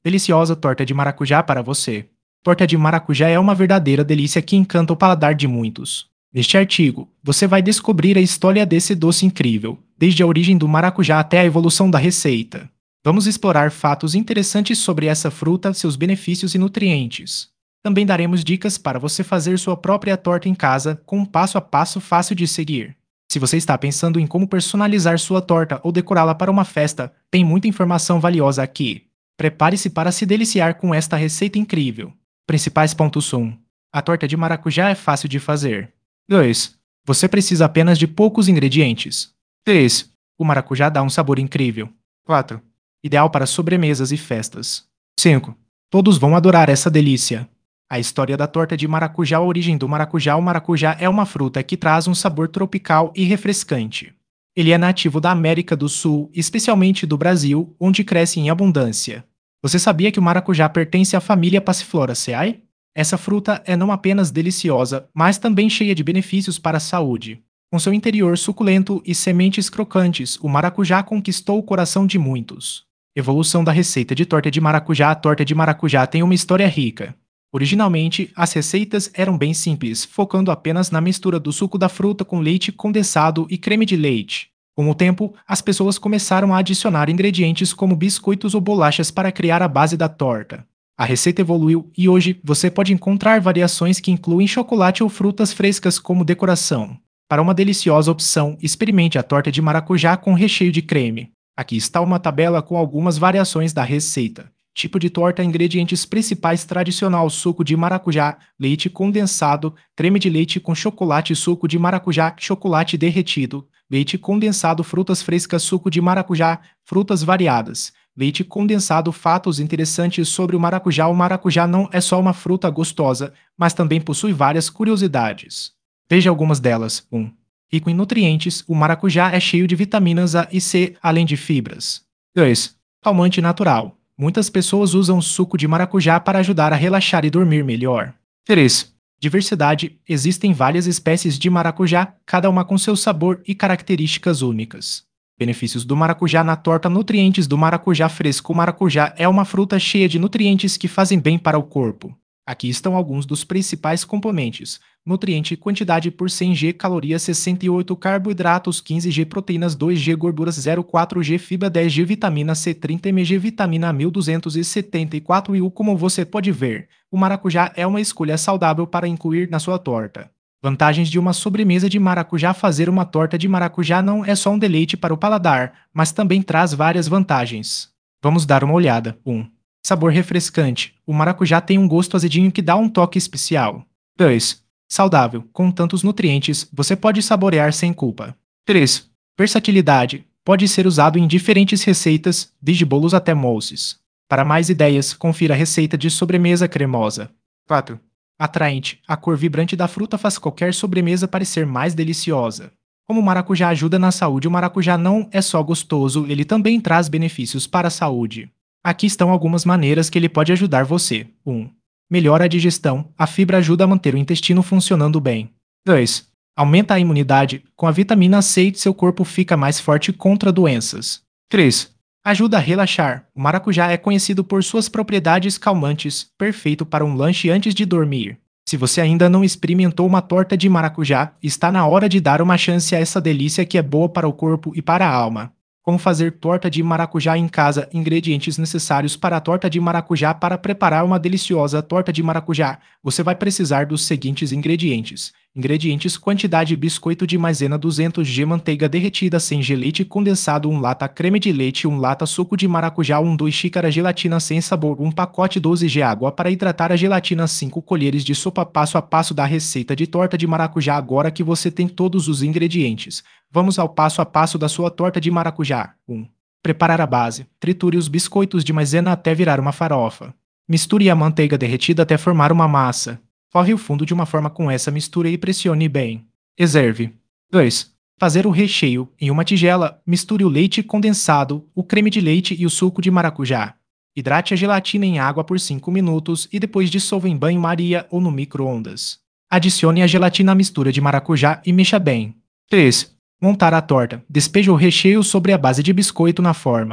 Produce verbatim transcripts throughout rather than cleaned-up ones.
Deliciosa torta de maracujá para você. Torta de maracujá é uma verdadeira delícia que encanta o paladar de muitos. Neste artigo, você vai descobrir a história desse doce incrível, desde a origem do maracujá até a evolução da receita. Vamos explorar fatos interessantes sobre essa fruta, seus benefícios e nutrientes. Também daremos dicas para você fazer sua própria torta em casa, com um passo a passo fácil de seguir. Se você está pensando em como personalizar sua torta ou decorá-la para uma festa, tem muita informação valiosa aqui. Prepare-se para se deliciar com esta receita incrível. Principais pontos um. A torta de maracujá é fácil de fazer. dois. Você precisa apenas de poucos ingredientes. três. O maracujá dá um sabor incrível. quatro. Ideal para sobremesas e festas. cinco. Todos vão adorar essa delícia. A história da torta de maracujá. A origem do maracujá. O maracujá é uma fruta que traz um sabor tropical e refrescante. Ele é nativo da América do Sul, especialmente do Brasil, onde cresce em abundância. Você sabia que o maracujá pertence à família Passifloraceae? Essa fruta é não apenas deliciosa, mas também cheia de benefícios para a saúde. Com seu interior suculento e sementes crocantes, o maracujá conquistou o coração de muitos. Evolução da receita de torta de maracujá. A torta de maracujá tem uma história rica. Originalmente, as receitas eram bem simples, focando apenas na mistura do suco da fruta com leite condensado e creme de leite. Com o tempo, as pessoas começaram a adicionar ingredientes como biscoitos ou bolachas para criar a base da torta. A receita evoluiu e hoje você pode encontrar variações que incluem chocolate ou frutas frescas como decoração. Para uma deliciosa opção, experimente a torta de maracujá com recheio de creme. Aqui está uma tabela com algumas variações da receita. Tipo de torta: ingredientes principais tradicional: suco de maracujá, leite condensado, creme de leite com chocolate, suco de maracujá, chocolate derretido, leite condensado, frutas frescas, suco de maracujá, frutas variadas, leite condensado. Fatos interessantes sobre o maracujá: o maracujá não é só uma fruta gostosa, mas também possui várias curiosidades. Veja algumas delas. um. Rico em nutrientes, o maracujá é cheio de vitaminas A e C, além de fibras. dois. Calmante natural. Muitas pessoas usam suco de maracujá para ajudar a relaxar e dormir melhor. três. Diversidade. Existem várias espécies de maracujá, cada uma com seu sabor e características únicas. Benefícios do maracujá na torta. Nutrientes do maracujá fresco. O maracujá é uma fruta cheia de nutrientes que fazem bem para o corpo. Aqui estão alguns dos principais componentes. Nutriente: quantidade por cem gramas, calorias sessenta e oito, carboidratos quinze gramas, proteínas dois gramas, gorduras zero vírgula quatro gramas, fibra dez gramas, vitamina C trinta mililitros, vitamina A mil duzentos e setenta e quatro I U. Como você pode ver, o maracujá é uma escolha saudável para incluir na sua torta. Vantagens de uma sobremesa de maracujá. Fazer uma torta de maracujá não é só um deleite para o paladar, mas também traz várias vantagens. Vamos dar uma olhada. um. Sabor refrescante. O maracujá tem um gosto azedinho que dá um toque especial. dois. Saudável. Com tantos nutrientes, você pode saborear sem culpa. três. Versatilidade. Pode ser usado em diferentes receitas, desde bolos até mousses. Para mais ideias, confira a receita de sobremesa cremosa. quatro. Atraente. A cor vibrante da fruta faz qualquer sobremesa parecer mais deliciosa. Como o maracujá ajuda na saúde, o maracujá não é só gostoso, ele também traz benefícios para a saúde. Aqui estão algumas maneiras que ele pode ajudar você. um. Melhora a digestão. A fibra ajuda a manter o intestino funcionando bem. dois. Aumenta a imunidade. Com a vitamina C, seu corpo fica mais forte contra doenças. três. Ajuda a relaxar. O maracujá é conhecido por suas propriedades calmantes, perfeito para um lanche antes de dormir. Se você ainda não experimentou uma torta de maracujá, está na hora de dar uma chance a essa delícia que é boa para o corpo e para a alma. Como fazer torta de maracujá em casa? Ingredientes necessários para a torta de maracujá. Para preparar uma deliciosa torta de maracujá, você vai precisar dos seguintes ingredientes. Ingredientes: quantidade: biscoito de maisena duzentos gramas, manteiga derretida cem gramas, leite condensado um lata, creme de leite um lata, suco de maracujá um dois xícaras, gelatina sem sabor um pacote, doze gramas, água para hidratar a gelatina, cinco colheres de sopa. Passo a passo da receita de torta de maracujá. Agora que você tem todos os ingredientes, vamos ao passo a passo da sua torta de maracujá. um. Preparar a base. Triture os biscoitos de maisena até virar uma farofa. Misture a manteiga derretida até formar uma massa. Forre o fundo de uma forma com essa mistura e pressione bem. Reserve. dois. Fazer o recheio. Em uma tigela, misture o leite condensado, o creme de leite e o suco de maracujá. Hidrate a gelatina em água por cinco minutos e depois dissolva em banho-maria ou no micro-ondas. Adicione a gelatina à mistura de maracujá e mexa bem. três. Montar a torta. Despeje o recheio sobre a base de biscoito na forma.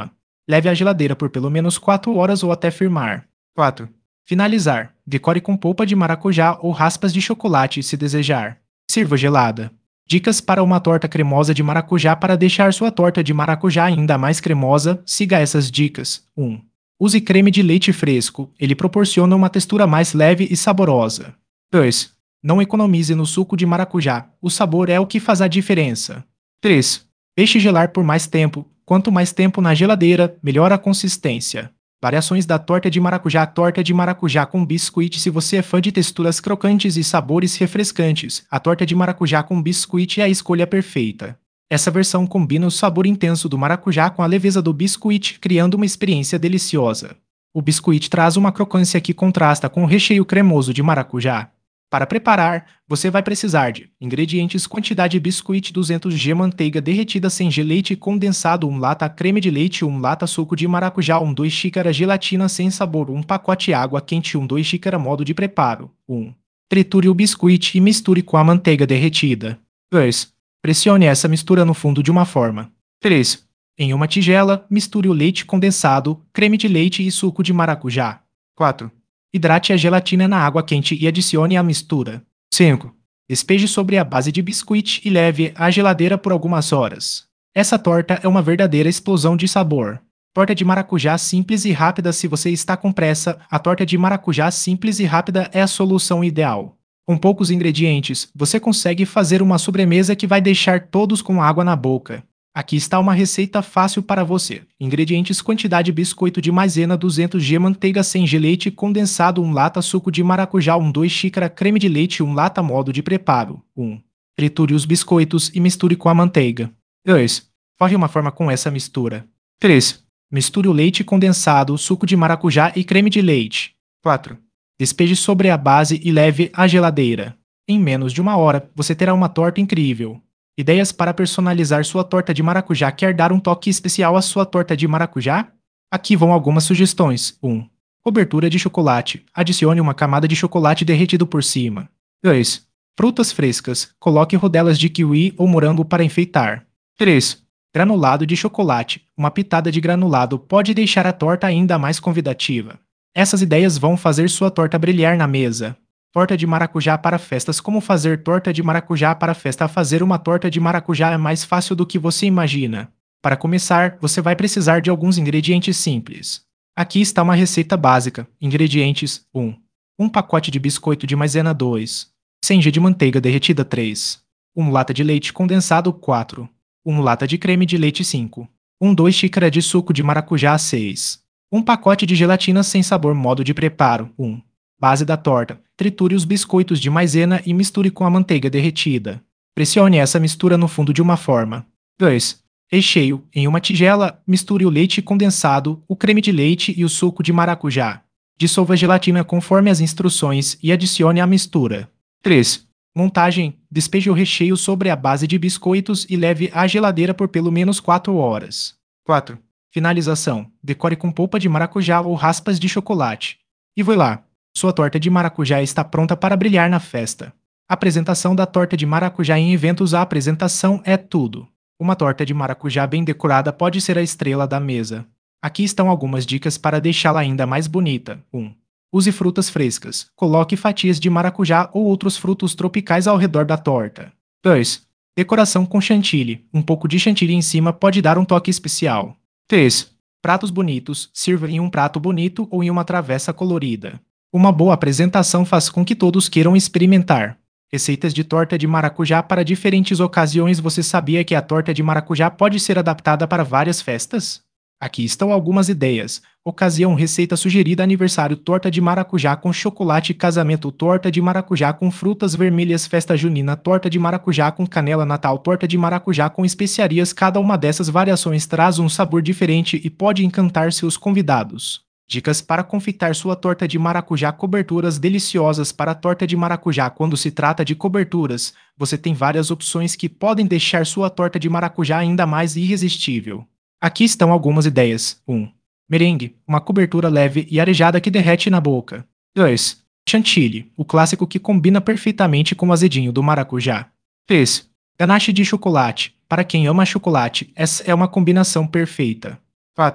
Leve à geladeira por pelo menos quatro horas ou até firmar. quatro. Finalizar. Decore com polpa de maracujá ou raspas de chocolate se desejar. Sirva gelada. Dicas para uma torta cremosa de maracujá. Para deixar sua torta de maracujá ainda mais cremosa, siga essas dicas. um. Use creme de leite fresco, ele proporciona uma textura mais leve e saborosa. dois. Não economize no suco de maracujá, o sabor é o que faz a diferença. três. Deixe gelar por mais tempo, quanto mais tempo na geladeira, melhor a consistência. Variações da torta de maracujá. Torta de maracujá com biscuit. Se você é fã de texturas crocantes e sabores refrescantes, a torta de maracujá com biscuit é a escolha perfeita. Essa versão combina o sabor intenso do maracujá com a leveza do biscuit, criando uma experiência deliciosa. O biscuit traz uma crocância que contrasta com o recheio cremoso de maracujá. Para preparar, você vai precisar de ingredientes: quantidade biscuit duzentos gramas, manteiga derretida sem gel, leite condensado um lata, creme de leite um lata, suco de maracujá um dois xícaras, gelatina sem sabor um pacote, água quente um dois xícaras. Modo de preparo: um. Triture o biscuit e misture com a manteiga derretida. dois. Pressione essa mistura no fundo de uma forma. três. Em uma tigela, misture o leite condensado, creme de leite e suco de maracujá. quatro. Hidrate a gelatina na água quente e adicione à mistura. cinco. Despeje sobre a base de biscuit e leve à geladeira por algumas horas. Essa torta é uma verdadeira explosão de sabor. Torta de maracujá simples e rápida. Se você está com pressa, a torta de maracujá simples e rápida é a solução ideal. Com poucos ingredientes, você consegue fazer uma sobremesa que vai deixar todos com água na boca. Aqui está uma receita fácil para você. Ingredientes: quantidade biscoito de maisena duzentos gramas, manteiga sem gel, leite condensado um lata, suco de maracujá um dois xícaras, creme de leite um lata. Modo de preparo: um. Triture os biscoitos e misture com a manteiga. dois. Forre uma forma com essa mistura. três. Misture o leite condensado, suco de maracujá e creme de leite. quatro. Despeje sobre a base e leve à geladeira. Em menos de uma hora, você terá uma torta incrível. Ideias para personalizar sua torta de maracujá. Quer dar um toque especial à sua torta de maracujá? Aqui vão algumas sugestões. um. Cobertura de chocolate. Adicione uma camada de chocolate derretido por cima. dois. Frutas frescas. Coloque rodelas de kiwi ou morango para enfeitar. três. Granulado de chocolate. Uma pitada de granulado pode deixar a torta ainda mais convidativa. Essas ideias vão fazer sua torta brilhar na mesa. Torta de maracujá para festas. Como fazer torta de maracujá para festa? Fazer uma torta de maracujá é mais fácil do que você imagina. Para começar, você vai precisar de alguns ingredientes simples. Aqui está uma receita básica. Ingredientes: um. um pacote de biscoito de maisena. dois. cem gramas de manteiga derretida. três. uma lata de leite condensado. quatro. uma lata de creme de leite. cinco. um dois xícaras de suco de maracujá. seis. um pacote de gelatina sem sabor. Modo de preparo: um. Base da torta. Triture os biscoitos de maisena e misture com a manteiga derretida. Pressione essa mistura no fundo de uma forma. dois. Recheio. Em uma tigela, misture o leite condensado, o creme de leite e o suco de maracujá. Dissolva a gelatina conforme as instruções e adicione à mistura. três. Montagem. Despeje o recheio sobre a base de biscoitos e leve à geladeira por pelo menos quatro horas. quatro. Finalização. Decore com polpa de maracujá ou raspas de chocolate. E voilá! Sua torta de maracujá está pronta para brilhar na festa. Apresentação da torta de maracujá em eventos. A apresentação é tudo. Uma torta de maracujá bem decorada pode ser a estrela da mesa. Aqui estão algumas dicas para deixá-la ainda mais bonita. um. Use frutas frescas. Coloque fatias de maracujá ou outros frutos tropicais ao redor da torta. dois. Decoração com chantilly. Um pouco de chantilly em cima pode dar um toque especial. três. Pratos bonitos. Sirva em um prato bonito ou em uma travessa colorida. Uma boa apresentação faz com que todos queiram experimentar. Receitas de torta de maracujá para diferentes ocasiões. Você sabia que a torta de maracujá pode ser adaptada para várias festas? Aqui estão algumas ideias. Ocasião: receita sugerida: aniversário, torta de maracujá com chocolate, casamento, torta de maracujá com frutas vermelhas, festa junina, torta de maracujá com canela, Natal, torta de maracujá com especiarias. Cada uma dessas variações traz um sabor diferente e pode encantar seus convidados. Dicas para confeitar sua torta de maracujá. Coberturas deliciosas para a torta de maracujá. Quando se trata de coberturas, você tem várias opções que podem deixar sua torta de maracujá ainda mais irresistível. Aqui estão algumas ideias. um. Merengue, uma cobertura leve e arejada que derrete na boca. dois. Chantilly, o clássico que combina perfeitamente com o azedinho do maracujá. três. Ganache de chocolate, para quem ama chocolate, essa é uma combinação perfeita. quatro.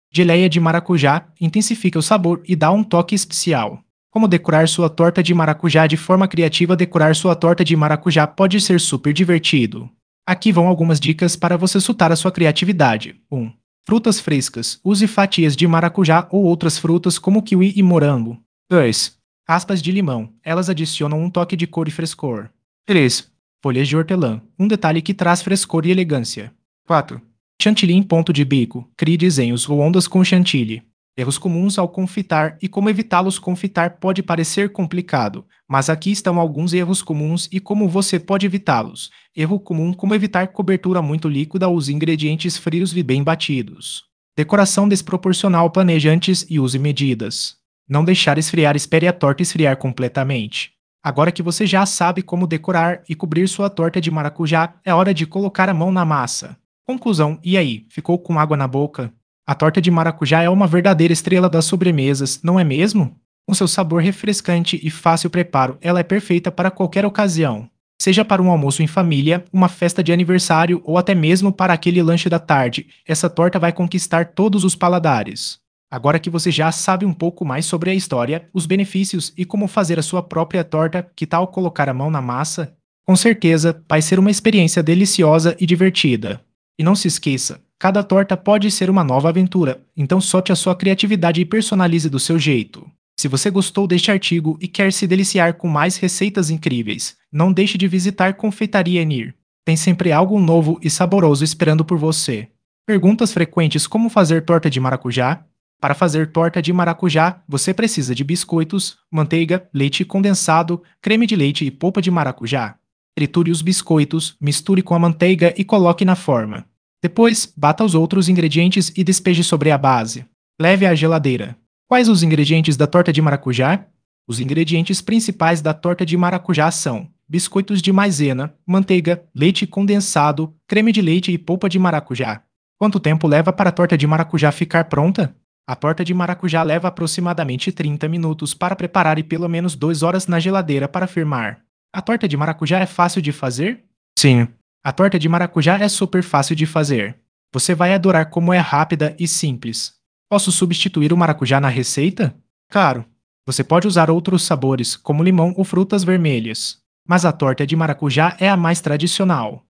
Geleia de maracujá intensifica o sabor e dá um toque especial. Como decorar sua torta de maracujá de forma criativa? Decorar sua torta de maracujá pode ser super divertido. Aqui vão algumas dicas para você soltar a sua criatividade. um. Frutas frescas. Use fatias de maracujá ou outras frutas como kiwi e morango. dois. Raspas de limão. Elas adicionam um toque de cor e frescor. três. Folhas de hortelã. Um detalhe que traz frescor e elegância. quatro. Chantilly em ponto de bico. Crie desenhos ou ondas com chantilly. Erros comuns ao confitar e como evitá-los. Confitar pode parecer complicado, mas aqui estão alguns erros comuns e como você pode evitá-los. Erro comum: como evitar cobertura muito líquida. Use ingredientes frios e bem batidos. Decoração desproporcional: planeje antes e use medidas. Não deixar esfriar: espere a torta esfriar completamente. Agora que você já sabe como decorar e cobrir sua torta de maracujá, é hora de colocar a mão na massa. Conclusão: e aí, ficou com água na boca? A torta de maracujá é uma verdadeira estrela das sobremesas, não é mesmo? Com seu sabor refrescante e fácil preparo, ela é perfeita para qualquer ocasião. Seja para um almoço em família, uma festa de aniversário ou até mesmo para aquele lanche da tarde, essa torta vai conquistar todos os paladares. Agora que você já sabe um pouco mais sobre a história, os benefícios e como fazer a sua própria torta, que tal colocar a mão na massa? Com certeza, vai ser uma experiência deliciosa e divertida. E não se esqueça, cada torta pode ser uma nova aventura, então solte a sua criatividade e personalize do seu jeito. Se você gostou deste artigo e quer se deliciar com mais receitas incríveis, não deixe de visitar Confeitaria Enir. Tem sempre algo novo e saboroso esperando por você. Perguntas frequentes: como fazer torta de maracujá? Para fazer torta de maracujá, você precisa de biscoitos, manteiga, leite condensado, creme de leite e polpa de maracujá. Triture os biscoitos, misture com a manteiga e coloque na forma. Depois, bata os outros ingredientes e despeje sobre a base. Leve à geladeira. Quais os ingredientes da torta de maracujá? Os ingredientes principais da torta de maracujá são biscoitos de maisena, manteiga, leite condensado, creme de leite e polpa de maracujá. Quanto tempo leva para a torta de maracujá ficar pronta? A torta de maracujá leva aproximadamente trinta minutos para preparar e pelo menos duas horas na geladeira para firmar. A torta de maracujá é fácil de fazer? Sim. A torta de maracujá é super fácil de fazer. Você vai adorar como é rápida e simples. Posso substituir o maracujá na receita? Claro. Você pode usar outros sabores, como limão ou frutas vermelhas. Mas a torta de maracujá é a mais tradicional.